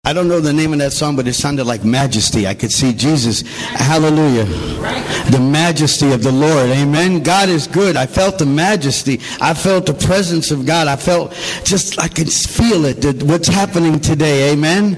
I don't know the name of that song, but it sounded like majesty. I could see Jesus. Hallelujah. The majesty of the Lord. Amen. God is good. I felt the majesty. I felt the presence of God. I felt just, I can feel it. What's happening today. Amen.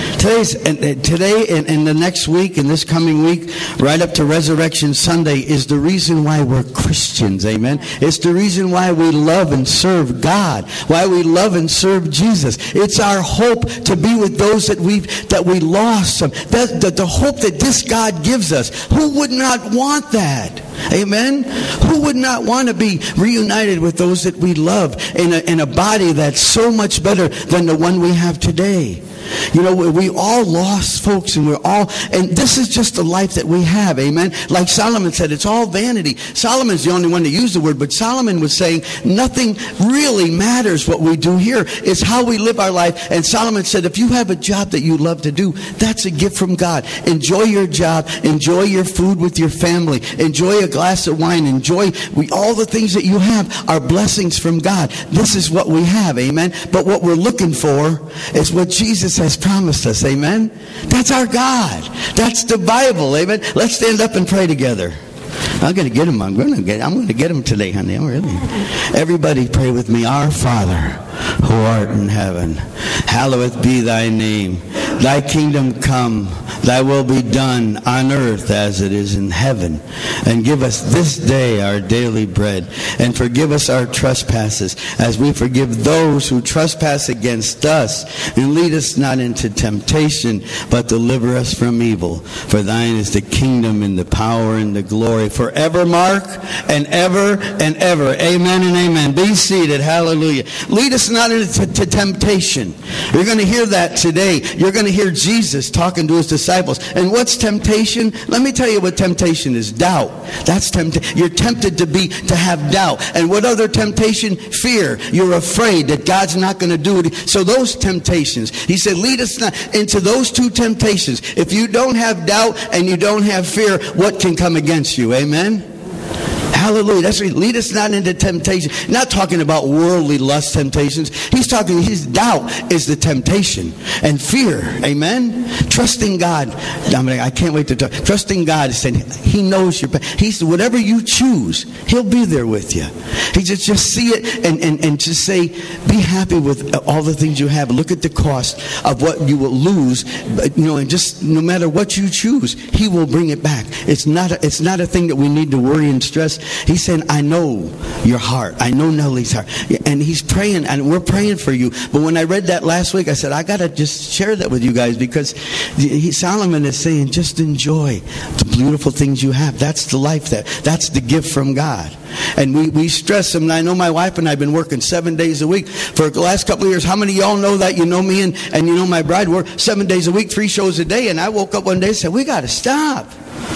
Today and the next week and this coming week, right up to Resurrection Sunday, is the reason why we're Christians. Amen. It's the reason why we love and serve God. Why we love and serve Jesus. It's our hope to be with those that we lost. The hope that this God gives us. Who would not want that? Amen. Who would not want to be reunited with those that we love in a body that's so much better than the one we have today? You know, we all lost folks, and this is just the life that we have, amen? Like Solomon said, it's all vanity. Solomon's the only one to use the word, but Solomon was saying nothing really matters what we do here. It's how we live our life. And Solomon said, if you have a job that you love to do, that's a gift from God. Enjoy your job. Enjoy your food with your family. Enjoy a glass of wine. Enjoy all the things that you have are blessings from God. This is what we have, amen? But what we're looking for is what Jesus has promised us, amen? That's our God. That's the Bible, amen? Let's stand up and pray together. I'm going to get him. I'm going to get him today, honey. Oh, really? Everybody pray with me. Our Father, who art in heaven, hallowed be thy name. Thy kingdom come, thy will be done on earth as it is in heaven. And give us this day our daily bread. And forgive us our trespasses as we forgive those who trespass against us. And lead us not into temptation, but deliver us from evil. For thine is the kingdom and the power and the glory forever, Mark, and ever and ever. Amen and amen. Be seated. Hallelujah. Lead us not into temptation. You're going to hear that today. You're going to hear Jesus talking to his disciples. And what's temptation? Let me tell you what temptation is. Doubt. That's temptation. You're tempted to have doubt. And what other temptation? Fear. You're afraid that God's not going to do it. So those temptations, he said, lead us not into those two temptations. If you don't have doubt and you don't have fear, what can come against you? Amen? Hallelujah. That's right. Lead us not into temptation. Not talking about worldly lust temptations. He's talking, his doubt is the temptation. And fear. Amen? Trusting God. I can't wait to talk. Trusting God is saying, he knows your path. He's whatever you choose, he'll be there with you. He just see it and just say, be happy with all the things you have. Look at the cost of what you will lose. But, and just no matter what you choose, he will bring it back. It's not a thing that we need to worry and stress. He's saying, I know your heart. I know Nellie's heart. And he's praying, and we're praying for you. But when I read that last week, I said, I got to just share that with you guys, because Solomon is saying, just enjoy the beautiful things you have. That's the life that's the gift from God. And we stress them. And I know my wife and I have been working 7 days a week for the last couple of years. How many of y'all know that? You know me and you know my bride. We're 7 days a week, 3 shows a day. And I woke up one day and said, we got to stop.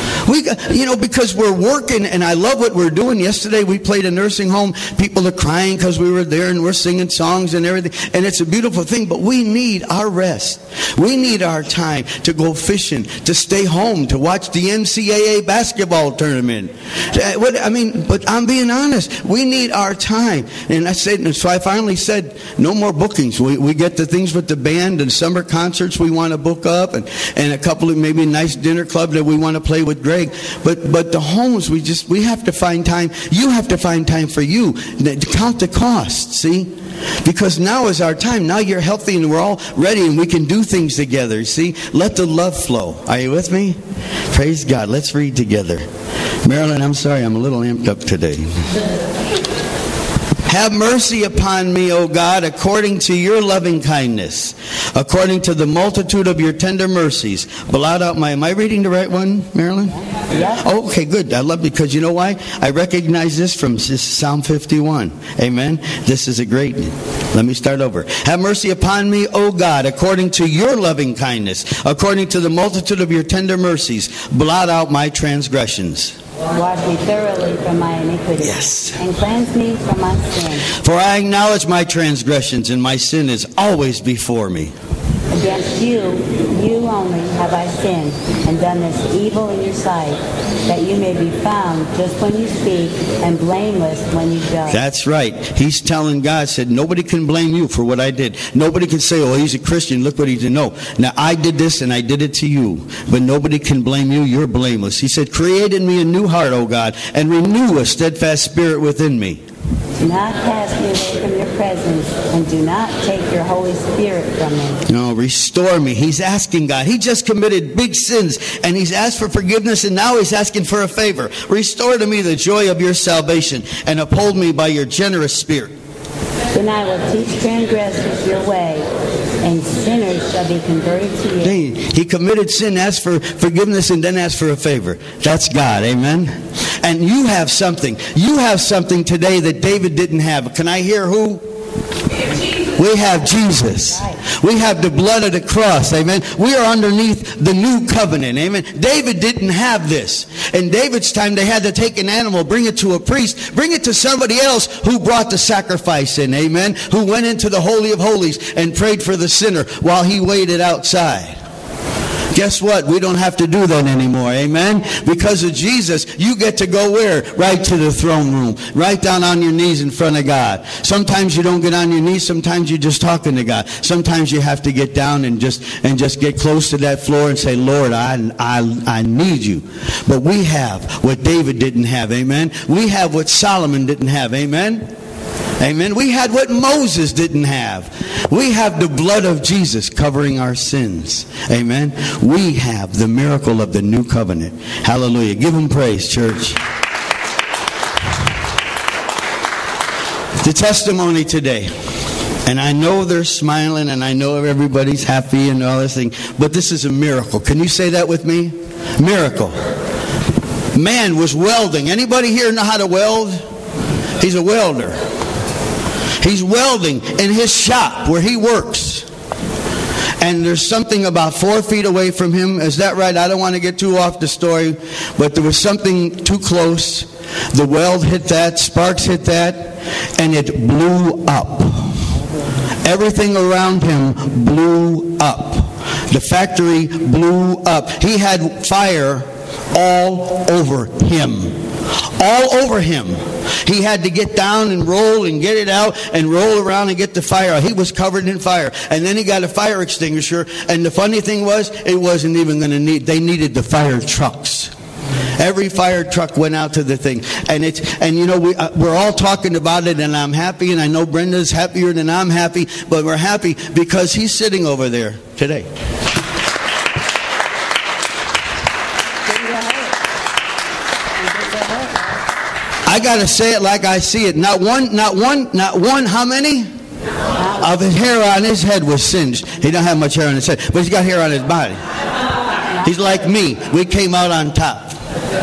Because we're working, and I love what we're doing. Yesterday we played a nursing home. People are crying because we were there, and we're singing songs and everything. And it's a beautiful thing, but we need our rest. We need our time to go fishing, to stay home, to watch the NCAA basketball tournament. But I'm being honest. We need our time. And so I finally said, no more bookings. We get the things with the band and summer concerts we want to book up, and a couple of maybe a nice dinner club that we want to play with Greg. But the homes, we have to find time. You have to find time for you. Count the cost, see? Because now is our time. Now you're healthy and we're all ready and we can do things together, see? Let the love flow. Are you with me? Praise God. Let's read together. Marilyn, I'm sorry, I'm a little amped up today. Have mercy upon me, O God, according to your loving kindness, according to the multitude of your tender mercies. Blot out am I reading the right one, Marilyn? Yeah. Oh, okay, good. I love it, because you know why? I recognize this from Psalm 51. Amen. This is a great one. Let me start over. Have mercy upon me, O God, according to your loving kindness, according to the multitude of your tender mercies. Blot out my transgressions. Wash me thoroughly from my iniquity. Yes. And cleanse me from my sin. For I acknowledge my transgressions, and my sin is always before me. Against you, you only have I sinned, and done this evil in your sight, that you may be found just when you speak, and blameless when you judge. That's right. He's telling God, said, nobody can blame you for what I did. Nobody can say, oh, he's a Christian, look what he did. No. Now, I did this and I did it to you, but nobody can blame you. You're blameless. He said, create in me a new heart, O God, and renew a steadfast spirit within me. Do not cast me away from your presence, and do not take your Holy Spirit from me. No, restore me. He's asking God. He just committed big sins, and he's asked for forgiveness, and now he's asking for a favor. Restore to me the joy of your salvation, and uphold me by your generous spirit. Then I will teach transgressors your way, and sinners shall be converted to you. He committed sin, asked for forgiveness, and then asked for a favor. That's God, amen? And you have something. You have something today that David didn't have. Can I hear who? We have Jesus. We have the blood of the cross, amen? We are underneath the new covenant, amen? David didn't have this. In David's time, they had to take an animal, bring it to a priest, bring it to somebody else who brought the sacrifice in, amen? Who went into the Holy of Holies and prayed for the sinner while he waited outside. Guess what? We don't have to do that anymore. Amen? Because of Jesus, you get to go where? Right to the throne room. Right down on your knees in front of God. Sometimes you don't get on your knees. Sometimes you're just talking to God. Sometimes you have to get down and just get close to that floor and say, Lord, I need you. But we have what David didn't have. Amen? We have what Solomon didn't have. Amen? Amen. We had what Moses didn't have. We have the blood of Jesus covering our sins. Amen. We have the miracle of the new covenant. Hallelujah. Give him praise, church. The testimony today. And I know they're smiling and I know everybody's happy and all this thing. But this is a miracle. Can you say that with me? Miracle. Man was welding. Anybody here know how to weld? He's a welder. He's welding in his shop where he works. And there's something about 4 feet away from him. Is that right? I don't want to get too off the story. But there was something too close. The weld hit that. Sparks hit that. And it blew up. Everything around him blew up. The factory blew up. He had fire all over him. All over him. He had to get down and roll and get it out and roll around and get the fire out. He was covered in fire. And then he got a fire extinguisher. And the funny thing was, it wasn't even going to need, they needed the fire trucks. Every fire truck went out to the thing. And you know, we're all talking about it, and I'm happy, and I know Brenda's happier than I'm happy, but we're happy because he's sitting over there today. I got to say it like I see it. Not one, how many? Of his hair on his head was singed. He don't have much hair on his head, but he's got hair on his body. He's like me. We came out on top.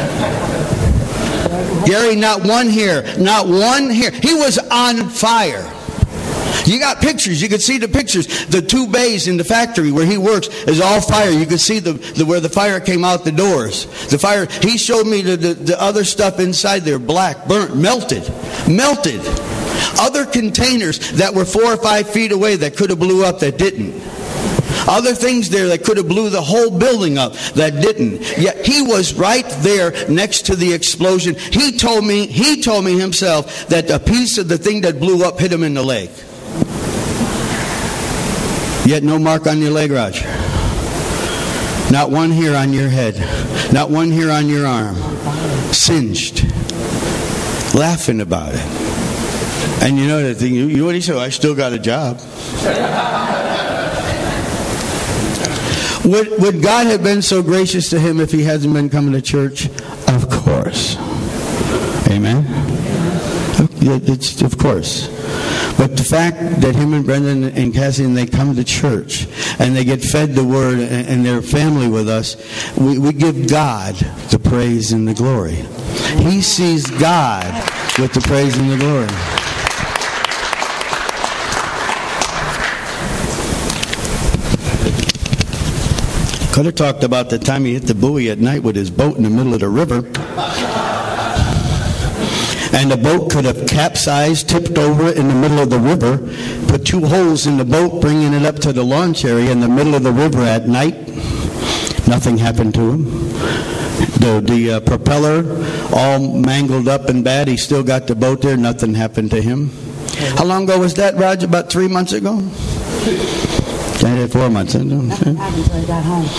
Gary, not one hair. Not one hair. He was on fire. You got pictures. You can see the pictures. The 2 bays in the factory where he works is all fire. You can see the where the fire came out the doors. The fire. He showed me the other stuff inside there, black, burnt, melted. Other containers that were 4 or 5 feet away that could have blew up that didn't. Other things there that could have blew the whole building up that didn't. Yet he was right there next to the explosion. He told me himself that a piece of the thing that blew up hit him in the leg. Yet no mark on your leg, Roger. Not one hair on your head. Not one hair on your arm. Singed. Laughing about it. And you know that thing, you know what he said? I still got a job. Would God have been so gracious to him if he hasn't been coming to church? Of course. Amen? It's, of course. But the fact that him and Brendan and Cassie, and they come to church and they get fed the word and they're family with us, we give God the praise and the glory. He sees God with the praise and the glory. Could have talked about the time he hit the buoy at night with his boat in the middle of the river. And the boat could have capsized, tipped over in the middle of the river, put 2 holes in the boat, bringing it up to the launch area in the middle of the river at night. Nothing happened to him. The propeller all mangled up and bad. He still got the boat there. Nothing happened to him. How long ago was that, Roger? About 3 months ago? 4 months. Nothing happened until he got home.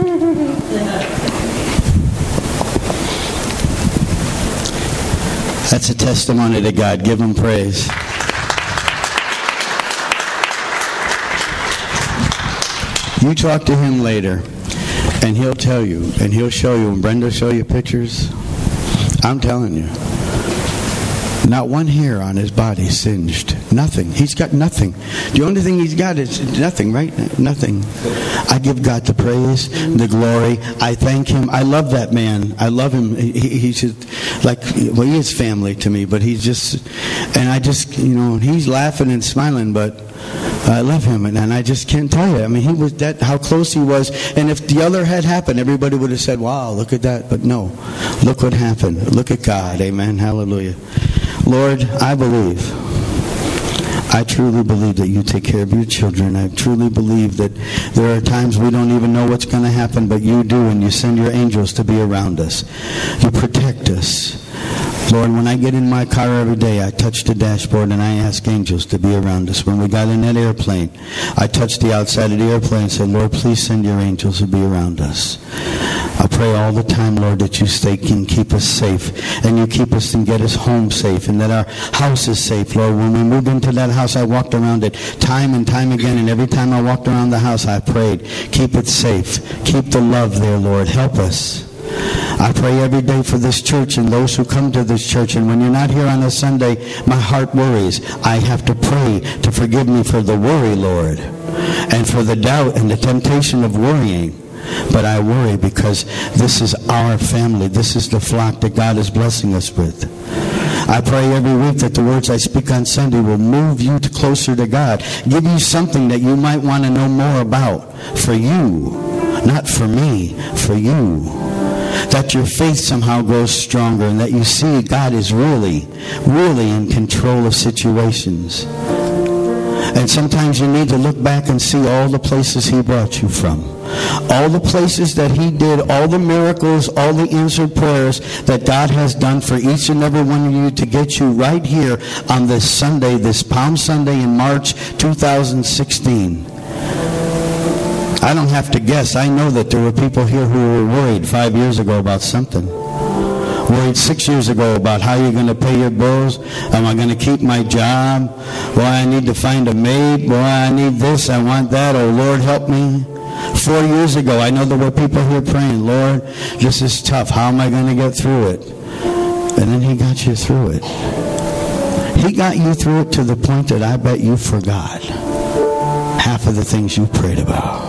That's a testimony to God. Give him praise. You talk to him later, and he'll tell you, and he'll show you, and Brenda will show you pictures. I'm telling you. Not one hair on his body singed. Nothing. He's got nothing. The only thing he's got is nothing, right? Nothing. I give God the praise, the glory. I thank him. I love that man. I love him. He's just like, well, he is family to me, but he's just, and I just, he's laughing and smiling, but I love him, and I just can't tell you. I mean, he was that, how close he was. And if the other had happened, everybody would have said, wow, look at that. But no, look what happened. Look at God. Amen. Hallelujah. Lord, I truly believe that you take care of your children. I truly believe that there are times we don't even know what's going to happen, but you do, and you send your angels to be around us. You protect us. Lord, when I get in my car every day, I touch the dashboard and I ask angels to be around us. When we got in that airplane, I touched the outside of the airplane and said, Lord, please send your angels to be around us. I pray all the time, Lord, that you stay and keep us safe, and you keep us and get us home safe, and that our house is safe, Lord. When we moved into that house, I walked around it time and time again, and every time I walked around the house, I prayed, keep it safe. Keep the love there, Lord. Help us. I pray every day for this church and those who come to this church. And when you're not here on a Sunday, my heart worries. I have to pray to forgive me for the worry, Lord, and for the doubt and the temptation of worrying. But I worry because this is our family. This is the flock that God is blessing us with. I pray every week that the words I speak on Sunday will move you closer to God. Give you something that you might want to know more about for you. Not for me, for you. That your faith somehow grows stronger and that you see God is really, really in control of situations. And sometimes you need to look back and see all the places he brought you from. All the places that he did, all the miracles, all the answered prayers that God has done for each and every one of you to get you right here on this Sunday, this Palm Sunday in March 2016. I don't have to guess. I know that there were people here who were worried 5 years ago about something. Worried 6 years ago about how you're going to pay your bills. Am I going to keep my job? Boy, I need to find a maid. Boy, I need this. I want that. Oh, Lord, help me. 4 years ago, I know there were people here praying, Lord, this is tough. How am I going to get through it? And then he got you through it. He got you through it to the point that I bet you forgot half of the things you prayed about.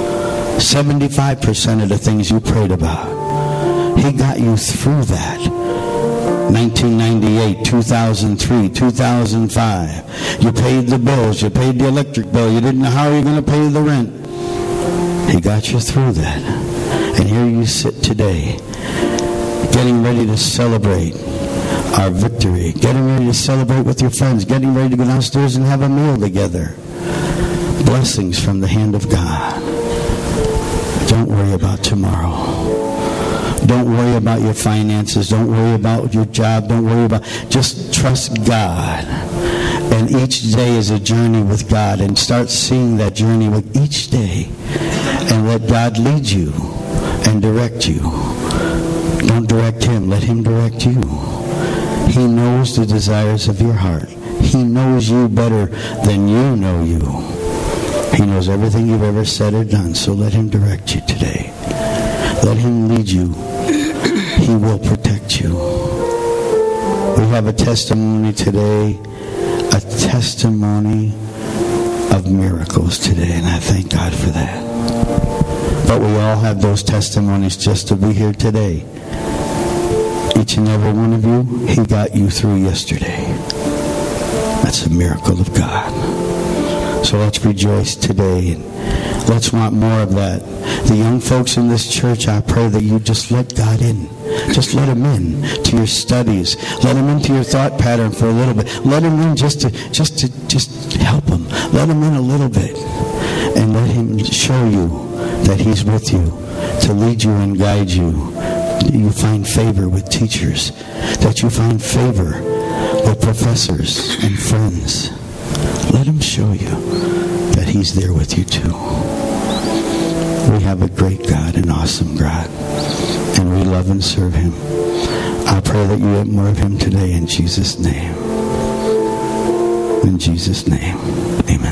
75% of the things you prayed about. He got you through that. 1998, 2003, 2005. You paid the bills. You paid the electric bill. You didn't know how you were going to pay the rent. He got you through that. And here you sit today, getting ready to celebrate our victory. Getting ready to celebrate with your friends. Getting ready to go downstairs and have a meal together. Blessings from the hand of God. Don't worry about tomorrow. Don't worry about your finances. Don't worry about your job. Don't worry about... Just trust God. And each day is a journey with God. And start seeing that journey with each day. And let God lead you and direct you. Don't direct him. Let him direct you. He knows the desires of your heart. He knows you better than you know you. He knows everything you've ever said or done. So let him direct you today. Let him lead you. He will protect you. We have a testimony today. A testimony of miracles today. And I thank God for that. But we all have those testimonies just to be here today. Each and every one of you, he got you through yesterday. That's a miracle of God. So let's rejoice today and let's want more of that. The young folks in this church, I pray that you just let God in. Just let him in to your studies. Let him into your thought pattern for a little bit. Let him in just to help him. Let him in a little bit. And let him show you that he's with you, to lead you and guide you. You find favor with teachers. That you find favor with professors and friends. Let him show you that he's there with you too. We have a great God, an awesome God, and we love and serve him. I pray that you get more of him today in Jesus' name. In Jesus' name, amen.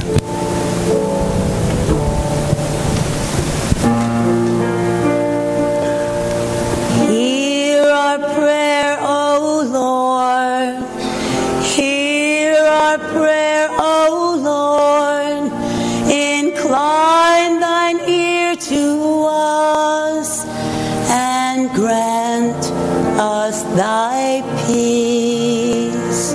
Hear our prayer, O Lord. Hear our prayer, O Lord. Incline thine ear to us and grant us thy peace.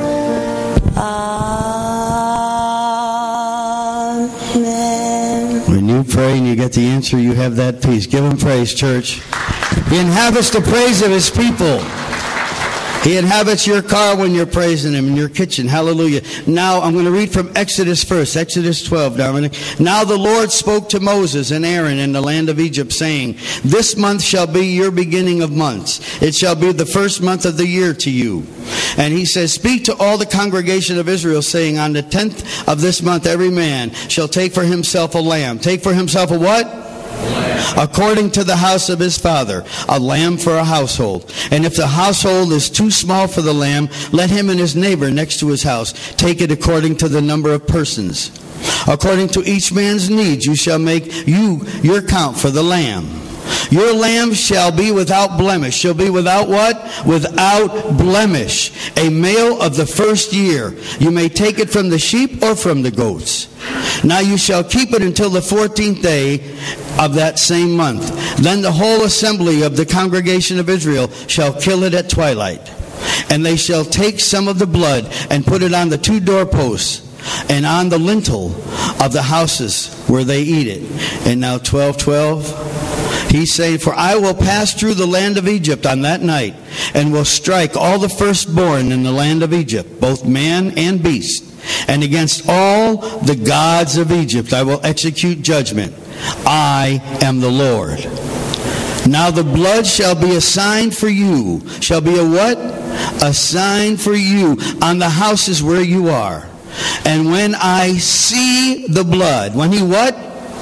Amen. When you pray and you get the answer, you have that peace. Give him praise, church. He inhabits the praise of his people. He inhabits your car when you're praising him, in your kitchen. Hallelujah. Now, I'm going to read from Exodus first. Exodus 12, Dominic. Now the Lord spoke to Moses and Aaron in the land of Egypt, saying, This month shall be your beginning of months. It shall be the first month of the year to you. And he says, Speak to all the congregation of Israel, saying, On the 10th of this month every man shall take for himself a lamb. Take for himself a what? According to the house of his father, a lamb for a household. And if the household is too small for the lamb, let him and his neighbor next to his house take it according to the number of persons. According to each man's needs, you shall make your count for the lamb. Your lamb shall be without blemish. Shall be without what? Without blemish. A male of the first year. You may take it from the sheep or from the goats. Now you shall keep it until the 14th day of that same month. Then the whole assembly of the congregation of Israel shall kill it at twilight. And they shall take some of the blood and put it on the 2 doorposts and on the lintel of the houses where they eat it. And now 12:12. He's saying, For I will pass through the land of Egypt on that night, and will strike all the firstborn in the land of Egypt, both man and beast. And against all the gods of Egypt I will execute judgment. I am the Lord. Now the blood shall be a sign for you. Shall be a what? A sign for you on the houses where you are. And when I see the blood, when he what?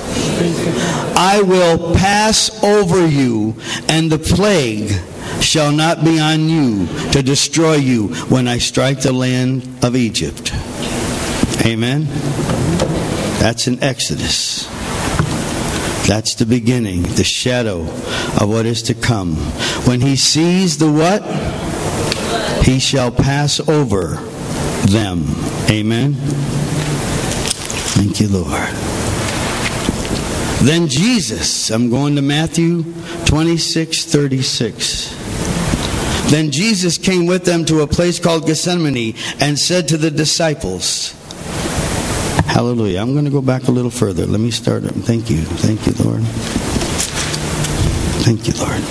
I will pass over you, and the plague shall not be on you to destroy you when I strike the land of Egypt. Amen. That's in Exodus. That's the beginning, the shadow of what is to come. When he sees the what? He shall pass over them. Amen. Thank you, Lord. Then Jesus, I'm going to Matthew 26:36. Then Jesus came with them to a place called Gethsemane and said to the disciples, Hallelujah. I'm going to go back a little further. Let me start. Thank you. Thank you, Lord. Thank you, Lord.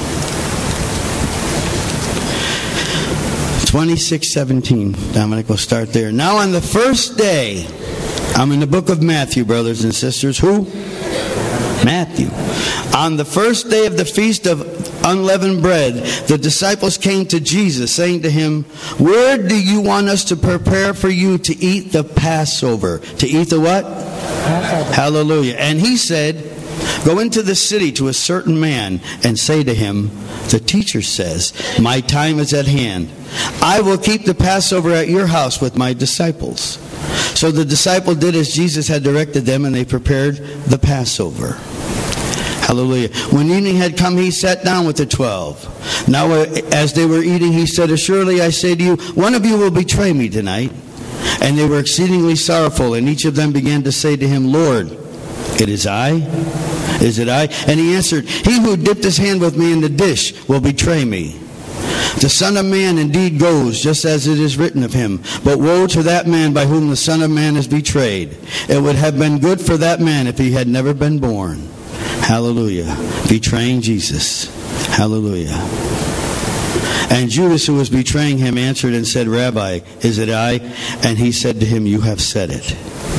26:17. Dominic will start there. Now on the first day, I'm in the book of Matthew, brothers and sisters. Who? Matthew. On the first day of the feast of unleavened bread, the disciples came to Jesus, saying to him, Where do you want us to prepare for you to eat the Passover? To eat the what? Passover. Hallelujah. And he said, Go into the city to a certain man and say to him, The teacher says, My time is at hand. I will keep the Passover at your house with my disciples. So the disciple did as Jesus had directed them, and they prepared the Passover. Hallelujah. When evening had come, he sat down with the 12. Now as they were eating, he said, Assuredly I say to you, one of you will betray me tonight. And they were exceedingly sorrowful, and each of them began to say to him, Lord, it is I? Is it I? And he answered, He who dipped his hand with me in the dish will betray me. The Son of Man indeed goes, just as it is written of him. But woe to that man by whom the Son of Man is betrayed. It would have been good for that man if he had never been born. Hallelujah. Betraying Jesus. Hallelujah. And Judas, who was betraying him, answered and said, Rabbi, is it I? And he said to him, you have said it.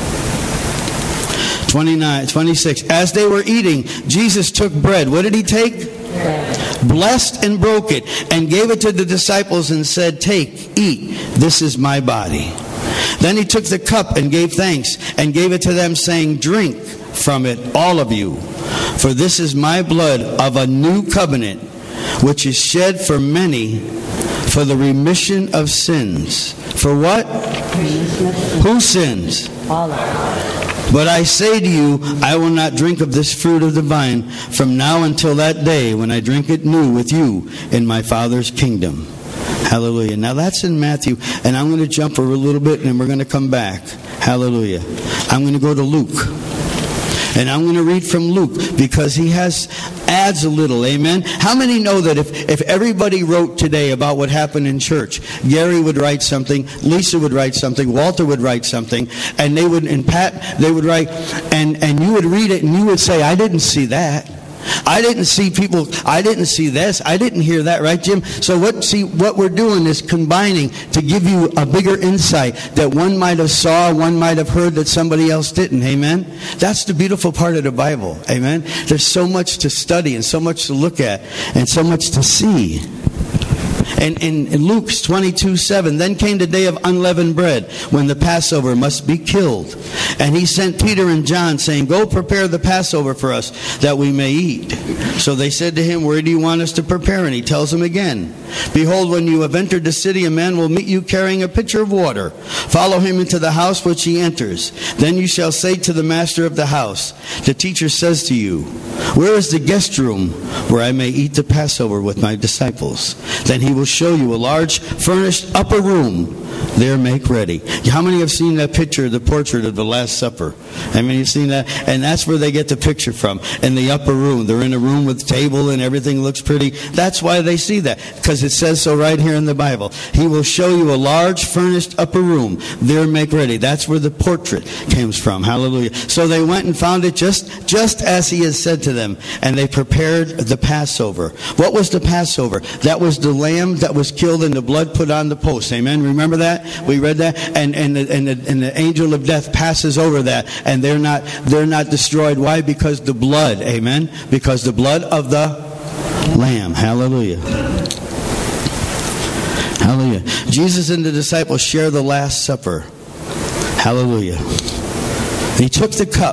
26. As they were eating, Jesus took bread. What did he take? Bread. Blessed and broke it, and gave it to the disciples and said, take, eat, this is my body. Then he took the cup and gave thanks, and gave it to them, saying, drink from it, all of you. For this is my blood of a new covenant, which is shed for many for the remission of sins. For what? Whose sins? All of it. But I say to you, I will not drink of this fruit of the vine from now until that day when I drink it new with you in my Father's kingdom. Hallelujah. Now that's in Matthew, and I'm going to jump a little bit and then we're going to come back. Hallelujah. I'm going to go to Luke. And I'm going to read from Luke because he adds a little, amen? How many know that if everybody wrote today about what happened in church, Gary would write something, Lisa would write something, Walter would write something, and Pat, they would write, and you would read it and you would say, I didn't see that. I didn't see people, I didn't see this, I didn't hear that, right, Jim? So what we're doing is combining to give you a bigger insight that one might have saw, one might have heard that somebody else didn't, amen? That's the beautiful part of the Bible, amen? There's so much to study and so much to look at and so much to see. And in Luke's 22:7, then came the day of unleavened bread, when the Passover must be killed. And he sent Peter and John, saying, go prepare the Passover for us, that we may eat. So they said to him, where do you want us to prepare? And he tells them again, behold, when you have entered the city, a man will meet you carrying a pitcher of water. Follow him into the house which he enters. Then you shall say to the master of the house, the teacher says to you, where is the guest room where I may eat the Passover with my disciples? Then he will show you a large furnished upper room. There make ready. How many have seen that picture, the portrait of the Last Supper? I mean, you've seen that? And that's where they get the picture from. In the upper room. They're in a room with table and everything looks pretty. That's why they see that. Because it says so right here in the Bible. He will show you a large furnished upper room. There make ready. That's where the portrait comes from. Hallelujah. So they went and found it just as he had said to them. And they prepared the Passover. What was the Passover? That was the lamb that was killed and the blood put on the post. Amen. Remember that? We read that, and the angel of death passes over that, and they're not destroyed. Why? Because the blood, amen. Because the blood of the Lamb. Hallelujah. Hallelujah. Jesus and the disciples share the Last Supper. Hallelujah. He took the cup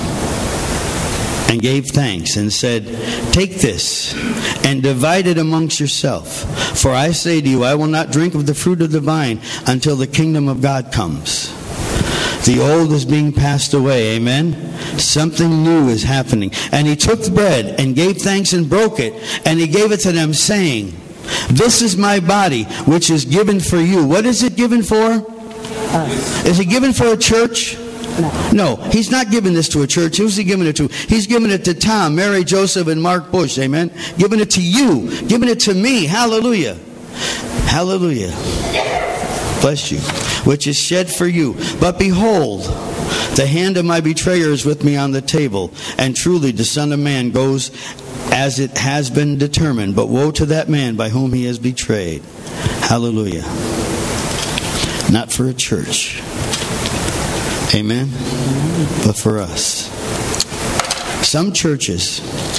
and gave thanks and said, take this and divide it amongst yourself. For I say to you, I will not drink of the fruit of the vine until the kingdom of God comes. The old is being passed away. Amen. Something new is happening. And he took the bread and gave thanks and broke it. And he gave it to them, saying, this is my body, which is given for you. What is it given for? Us. Is it given for a church? No, he's not giving this to a church. Who's he giving it to? He's giving it to Tom, Mary, Joseph, and Mark Bush. Amen. Giving it to you. Giving it to me. Hallelujah. Hallelujah. Bless you. Which is shed for you. But behold, the hand of my betrayer is with me on the table. And truly the Son of Man goes as it has been determined. But woe to that man by whom he is betrayed. Hallelujah. Not for a church. Amen? But for us. Some churches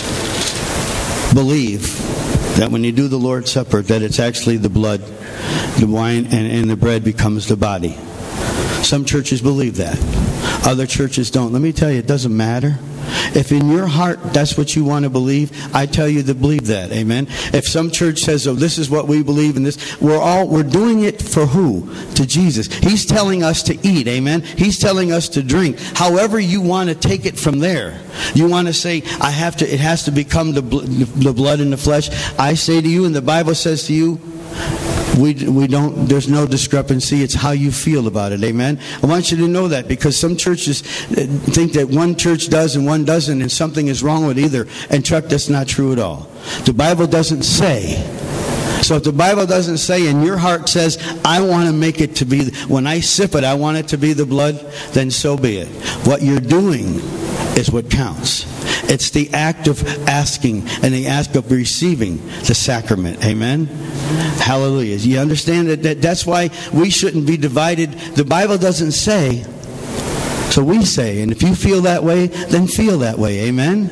believe that when you do the Lord's Supper, that it's actually the blood, the wine, and the bread becomes the body. Some churches believe that. Other churches don't. Let me tell you, it doesn't matter. If in your heart that's what you want to believe, I tell you to believe that. Amen. If some church says, oh, this is what we believe in this, we're doing it for who? To Jesus. He's telling us to eat. Amen. He's telling us to drink. However you want to take it from there. You want to say, it has to become the blood and the flesh. I say to you, and the Bible says to you, we don't, there's no discrepancy. It's how you feel about it. Amen. I want you to know that, because some churches think that one church does and one doesn't, and something is wrong with either. And Chuck, that's not true at all. The Bible doesn't say. So if the Bible doesn't say and your heart says, I want to make it to be, when I sip it, I want it to be the blood, then so be it. What you're doing is what counts. It's the act of asking and the act of receiving the sacrament. Amen? Hallelujah. You understand that's why we shouldn't be divided. The Bible doesn't say, so we say. And if you feel that way, then feel that way. Amen?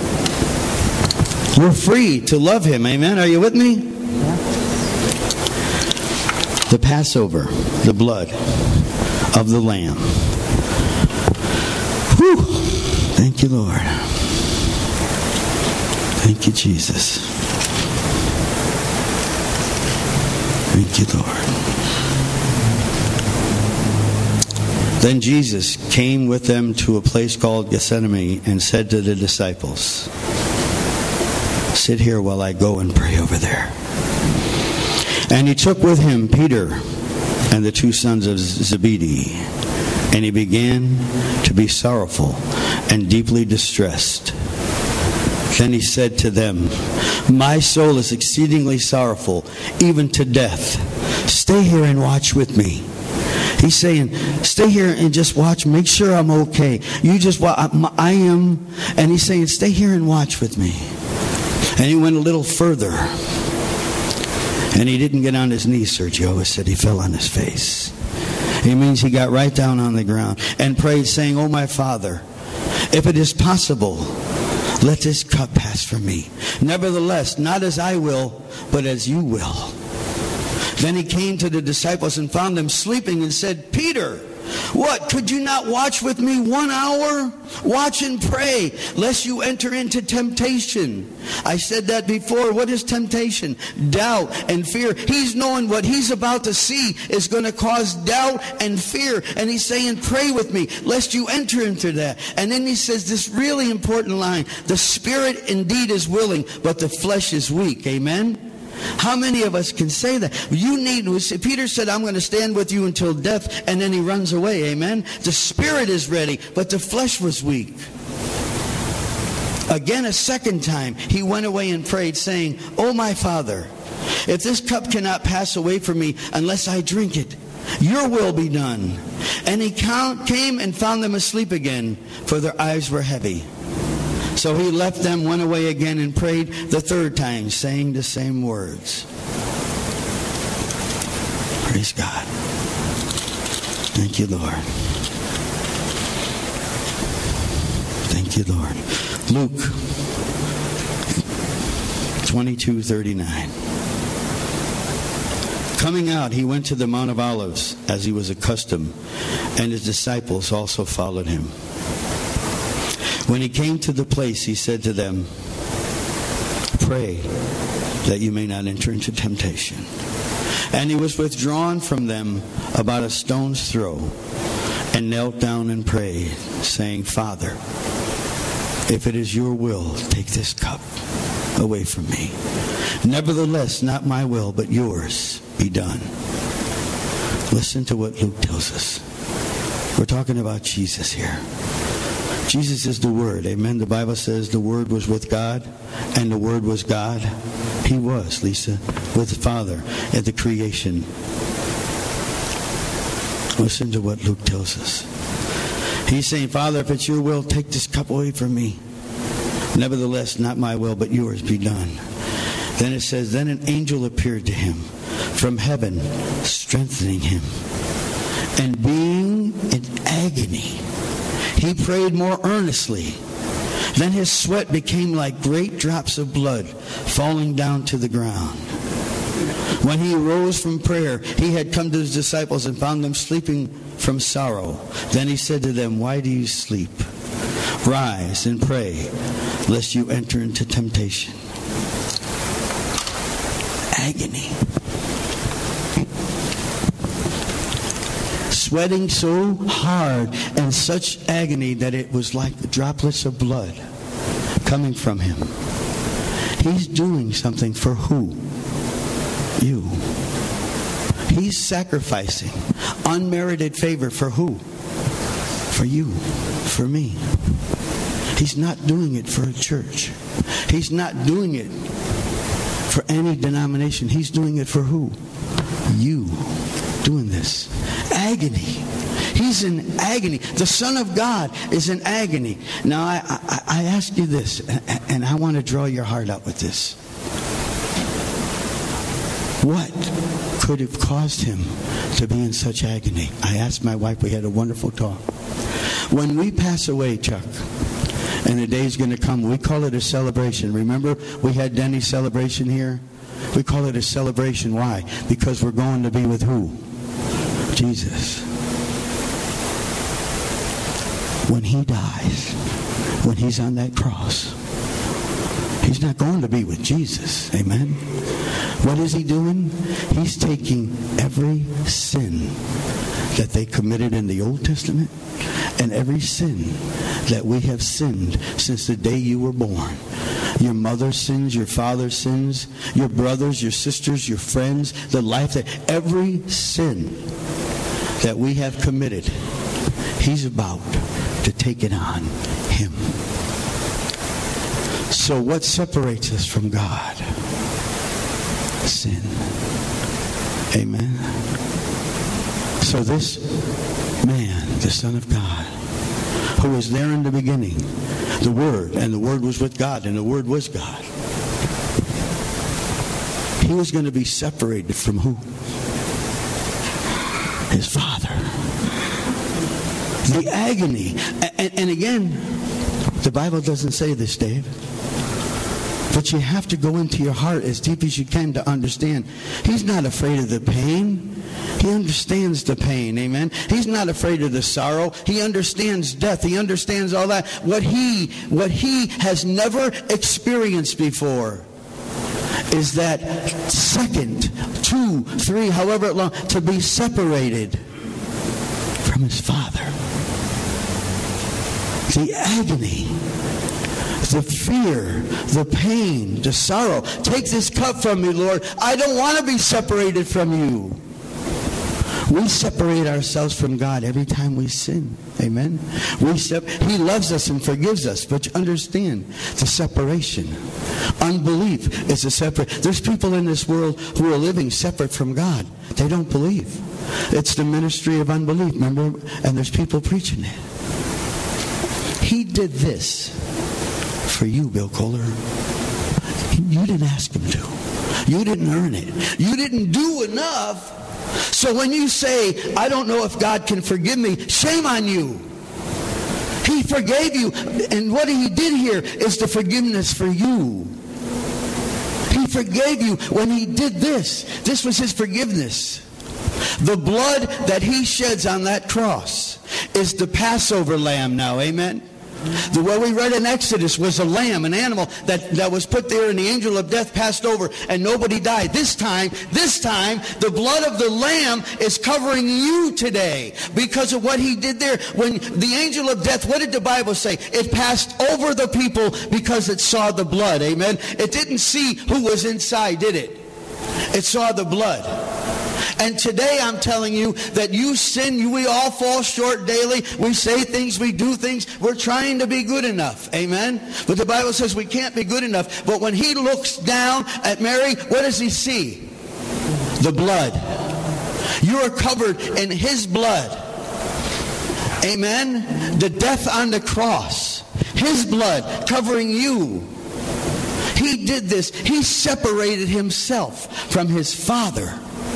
We're free to love Him. Amen? Are you with me? The Passover, the blood of the Lamb. Whew. Thank you, Lord. Thank you, Jesus. Thank you, Lord. Then Jesus came with them to a place called Gethsemane and said to the disciples, "Sit here while I go and pray over there." And he took with him Peter and the two sons of Zebedee, and he began to be sorrowful and deeply distressed. Then he said to them, "My soul is exceedingly sorrowful, even to death. Stay here and watch with me." He's saying, stay here and just watch. Make sure I'm okay. You just watch. I am. And he's saying, stay here and watch with me. And he went a little further. And he didn't get on his knees, Sergio. It said he fell on his face. It means he got right down on the ground and prayed, saying, "Oh, my Father, if it is possible, let this cup pass from me. Nevertheless, not as I will, but as you will." Then he came to the disciples and found them sleeping and said, "Peter, what? Could you not watch with me 1 hour? Watch and pray, lest you enter into temptation." I said that before. What is temptation? Doubt and fear. He's knowing what he's about to see is going to cause doubt and fear. And he's saying, pray with me, lest you enter into that. And then he says this really important line: the spirit indeed is willing, but the flesh is weak. Amen? How many of us can say that? Peter said, "I'm going to stand with you until death," and then he runs away. Amen? The spirit is ready, but the flesh was weak. Again, a second time, he went away and prayed, saying, "Oh, my Father, if this cup cannot pass away from me unless I drink it, your will be done." And he came and found them asleep again, for their eyes were heavy. So he left them, went away again, and prayed the third time, saying the same words. Praise God. Thank you, Lord. Thank you, Lord. Luke 22:39. Coming out, he went to the Mount of Olives, as he was accustomed, and his disciples also followed him. When he came to the place, he said to them, "Pray that you may not enter into temptation." And he was withdrawn from them about a stone's throw, and knelt down and prayed, saying, "Father, if it is your will, take this cup away from me. Nevertheless, not my will, but yours be done." Listen to what Luke tells us. We're talking about Jesus here. Jesus is the Word. Amen. The Bible says the Word was with God, and the Word was God. He was, Lisa, with the Father at the creation. Listen to what Luke tells us. He's saying, "Father, if it's your will, take this cup away from me. Nevertheless, not my will, but yours be done." Then it says, then an angel appeared to him from heaven, strengthening him. And being in agony, he prayed more earnestly. Then his sweat became like great drops of blood falling down to the ground. When he arose from prayer, he had come to his disciples and found them sleeping from sorrow. Then he said to them, "Why do you sleep? Rise and pray, lest you enter into temptation." Agony. Sweating so hard and such agony that it was like droplets of blood coming from him. He's doing something for who? You. He's sacrificing unmerited favor for who? For you. For me. He's not doing it for a church. He's not doing it for any denomination. He's doing it for who? You. Doing this. Agony. He's in agony. The Son of God is in agony. Now, I ask you this, and I want to draw your heart out with this. What could have caused him to be in such agony? I asked my wife, we had a wonderful talk. When we pass away, Chuck, and the day's going to come, we call it a celebration. Remember, we had Denny's celebration here? We call it a celebration. Why? Because we're going to be with who? Jesus. When he dies, when he's on that cross, he's not going to be with Jesus. Amen? What is he doing? He's taking every sin that they committed in the Old Testament and every sin that we have sinned since the day you were born. Your mother's sins, your father's sins, your brothers, your sisters, your friends, the life that every sin that we have committed, he's about to take it on him. So what separates us from God? Sin. Amen. So this man, the Son of God, who was there in the beginning, the Word, and the Word was with God, and the Word was God. He was going to be separated from who? His Father. The agony. And again, the Bible doesn't say this, Dave. But you have to go into your heart as deep as you can to understand. He's not afraid of the pain. He understands the pain, amen? He's not afraid of the sorrow. He understands death. He understands all that. What he has never experienced before is that second, 2, 3, however long, to be separated from his Father. The agony, the fear, the pain, the sorrow. Take this cup from me, Lord. I don't want to be separated from you. We separate ourselves from God every time we sin. Amen? He loves us and forgives us. But you understand the separation. Unbelief is a separate. There's people in this world who are living separate from God. They don't believe. It's the ministry of unbelief, remember? And there's people preaching it. He did this for you, Bill Kohler. You didn't ask him to. You didn't earn it. You didn't do enough. So when you say, I don't know if God can forgive me, shame on you. He forgave you. And what he did here is the forgiveness for you. He forgave you when he did this. This was his forgiveness. The blood that he sheds on that cross is the Passover lamb now. Amen? The way we read in Exodus was a lamb, an animal that was put there, and the angel of death passed over and nobody died. This time, the blood of the lamb is covering you today because of what he did there. When the angel of death, what did the Bible say? It passed over the people because it saw the blood. Amen? It didn't see who was inside, did it? It saw the blood. And today I'm telling you that you sin, we all fall short daily. We say things, we do things. We're trying to be good enough. Amen? But the Bible says we can't be good enough. But when he looks down at Mary, what does he see? The blood. You are covered in his blood. Amen? The death on the cross. His blood covering you. He did this. He separated himself from his Father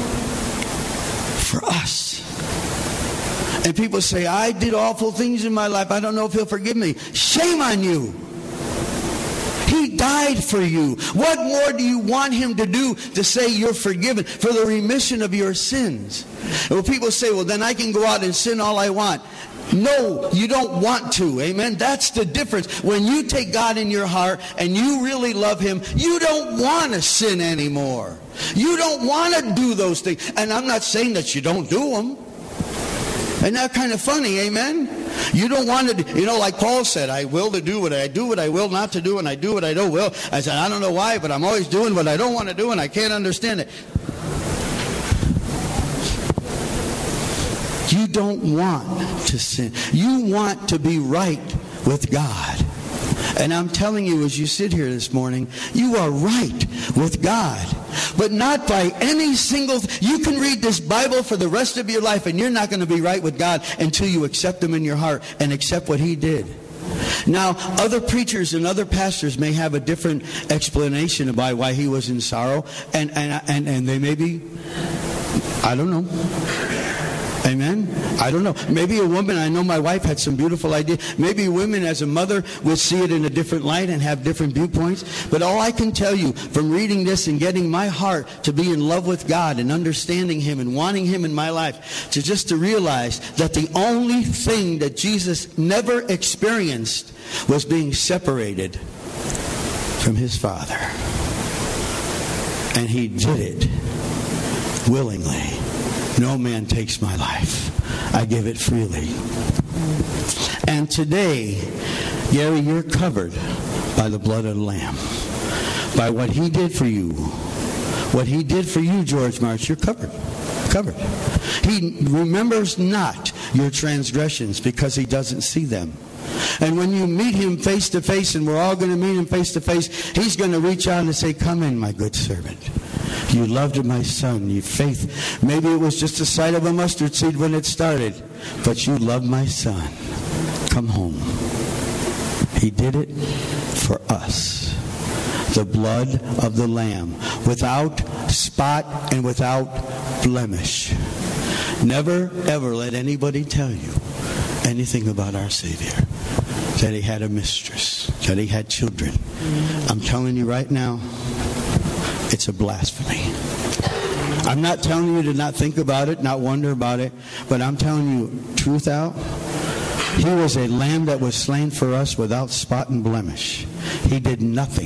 for us. And people say, I did awful things in my life. I don't know if he'll forgive me. Shame on you. He died for you. What more do you want him to do to say you're forgiven for the remission of your sins? Well, people say, well, then I can go out and sin all I want. No, you don't want to. Amen? That's the difference. When you take God in your heart and you really love him, you don't want to sin anymore. You don't want to do those things. And I'm not saying that you don't do them. Isn't that kind of funny? Amen? You don't want to, like Paul said, I will to do what I do, what I will not to do, and I do what I don't will. I said, I don't know why, but I'm always doing what I don't want to do, and I can't understand it. You don't want to sin. You want to be right with God. And I'm telling you, as you sit here this morning, you are right with God. But not by any single... You can read this Bible for the rest of your life, and you're not going to be right with God until you accept Him in your heart and accept what He did. Now, other preachers and other pastors may have a different explanation about why he was in sorrow, and they may be, I don't know. Amen? I don't know. Maybe a woman, I know my wife had some beautiful ideas. Maybe women as a mother will see it in a different light and have different viewpoints. But all I can tell you from reading this and getting my heart to be in love with God and understanding Him and wanting Him in my life, to realize that the only thing that Jesus never experienced was being separated from His Father. And He did it willingly. No man takes my life. I give it freely. And today, Gary, you're covered by the blood of the Lamb. By what He did for you. What He did for you, George March, you're covered. Covered. He remembers not your transgressions because He doesn't see them. And when you meet Him face to face, and we're all going to meet Him face to face, He's going to reach out and say, come in, my good servant. You loved my son. You faith. Maybe it was just the sight of a mustard seed when it started. But you loved my son. Come home. He did it for us. The blood of the Lamb. Without spot and without blemish. Never, ever let anybody tell you anything about our Savior. That He had a mistress. That He had children. I'm telling you right now, it's a blasphemy. I'm not telling you to not think about it, not wonder about it, but I'm telling you, truth out, He was a lamb that was slain for us without spot and blemish. He did nothing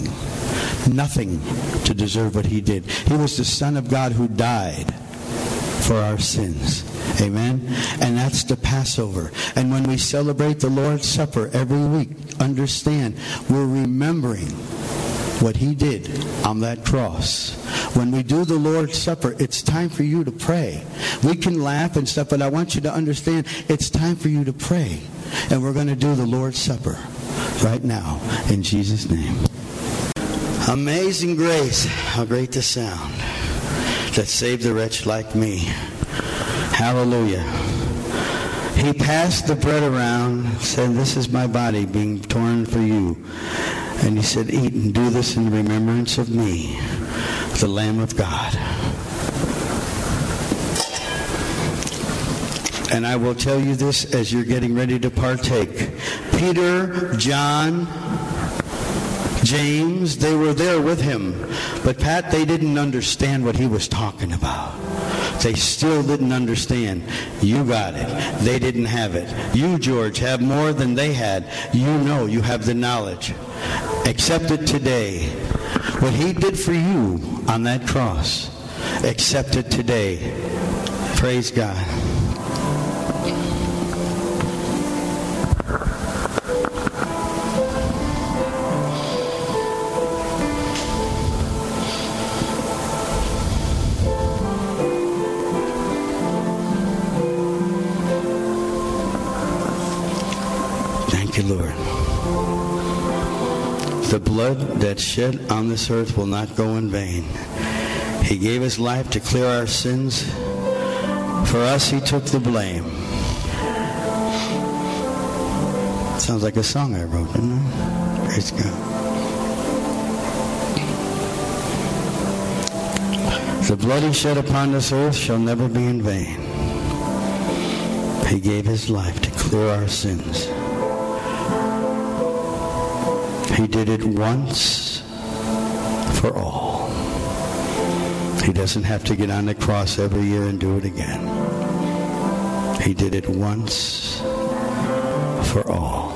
to deserve what He did. He was the Son of God who died for our sins. Amen? And that's the Passover. And when we celebrate the Lord's Supper every week, understand, we're remembering what He did on that cross. When we do the Lord's Supper, it's time for you to pray. We can laugh and stuff, but I want you to understand it's time for you to pray. And we're going to do the Lord's Supper right now in Jesus' name. Amazing grace, how great the sound that saved a wretch like me. Hallelujah. He passed the bread around, said, this is my body being torn for you. And He said, eat and do this in remembrance of me, the Lamb of God. And I will tell you this as you're getting ready to partake. Peter, John, James, they were there with Him. But Pat, they didn't understand what He was talking about. They still didn't understand. You got it. They didn't have it. You, George, have more than they had. You know, you have the knowledge. Accept it today. What He did for you on that cross, accept it today. Praise God. Thank you, Lord. The blood that's shed on this earth will not go in vain. He gave His life to clear our sins. For us, He took the blame. Sounds like a song I wrote, doesn't it? Praise God. The blood He shed upon this earth shall never be in vain. He gave His life to clear our sins. He did it once for all. He doesn't have to get on the cross every year and do it again. He did it once for all.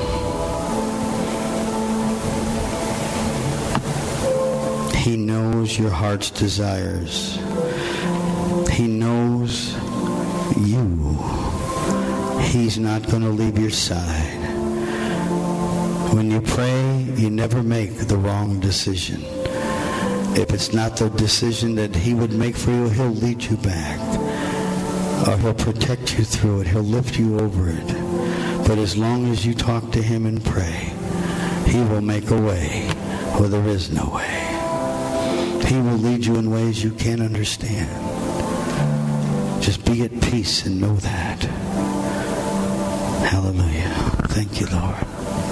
He knows your heart's desires. He knows you. He's not going to leave your side. When you pray, you never make the wrong decision. If it's not the decision that He would make for you, He'll lead you back. Or He'll protect you through it. He'll lift you over it. But as long as you talk to Him and pray, He will make a way where there is no way. He will lead you in ways you can't understand. Just be at peace and know that. Hallelujah. Thank you, Lord.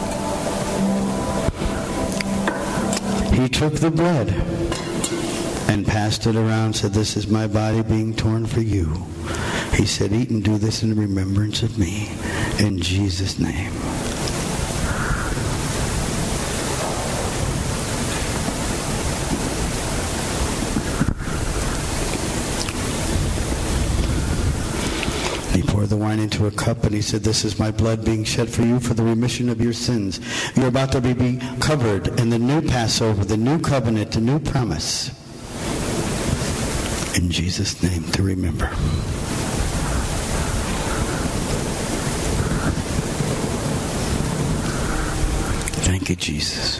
He took the bread and passed it around, said, this is my body being torn for you. He said, eat and do this in remembrance of me. In Jesus' name. He poured the wine into a cup and he said, this is my blood being shed for you for the remission of your sins. You're about to be covered in the new Passover, the new covenant, the new promise. In Jesus' name, to remember. Thank you, Jesus.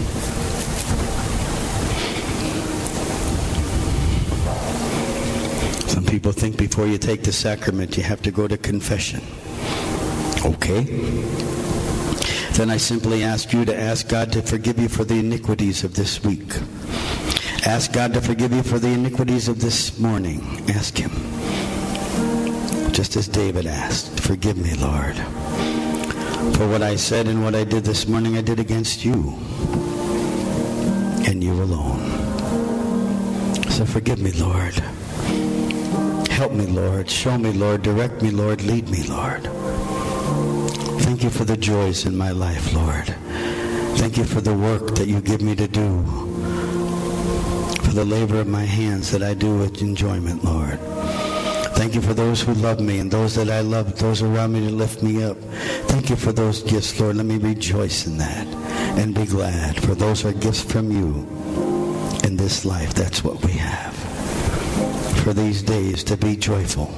Some people think before you take the sacrament, you have to go to confession. Okay. Then I simply ask you to ask God to forgive you for the iniquities of this week. Ask God to forgive you for the iniquities of this morning. Ask Him. Just as David asked, forgive me, Lord. For what I said and what I did this morning, I did against you. And you alone. So forgive me, Lord. Help me, Lord. Show me, Lord. Direct me, Lord. Lead me, Lord. Thank you for the joys in my life, Lord. Thank you for the work that you give me to do. For the labor of my hands that I do with enjoyment, Lord. Thank you for those who love me and those that I love, those around me to lift me up. Thank you for those gifts, Lord. Let me rejoice in that and be glad. For those are gifts from you in this life. That's what we have. For these days to be joyful.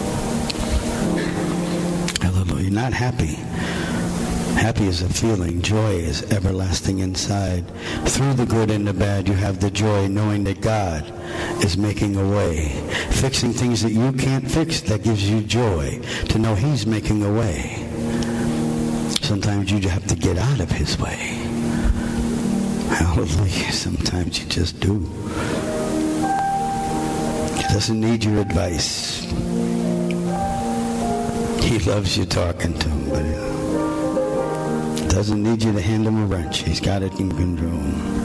Hallelujah. Not happy. Happy is a feeling. Joy is everlasting inside. Through the good and the bad, you have the joy knowing that God is making a way. Fixing things that you can't fix, that gives you joy to know He's making a way. Sometimes you have to get out of His way. Hallelujah. Sometimes you just do. He doesn't need your advice. He loves you talking to Him, but doesn't need you to hand Him a wrench. He's got it in control.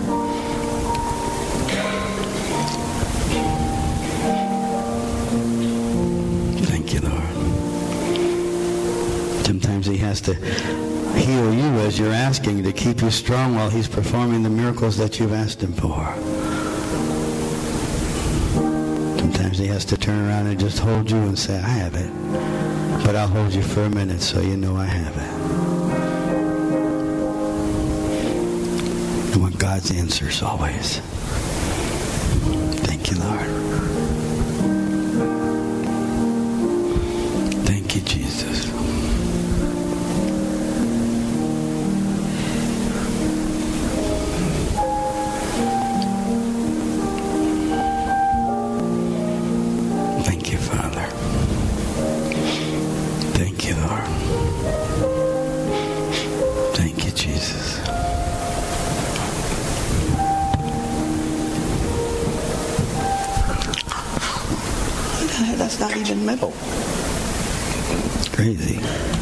Thank you, Lord. Sometimes He has to heal you as you're asking to keep you strong while He's performing the miracles that you've asked Him for. Sometimes He has to turn around and just hold you and say, I have it. But I'll hold you for a minute so you know I have it. I want God's answers always. Thank you, Lord. Thank you, Jesus. Thank you, Father. Thank you, Lord. Thank you, Jesus. That's not even metal. Crazy.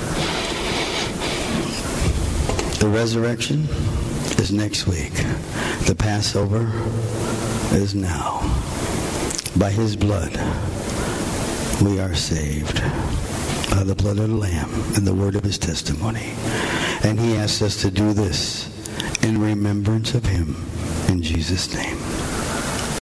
The resurrection is next week. The Passover is now. By His blood, we are saved. By the blood of the Lamb and the word of His testimony. And He asks us to do this in remembrance of Him. In Jesus' name.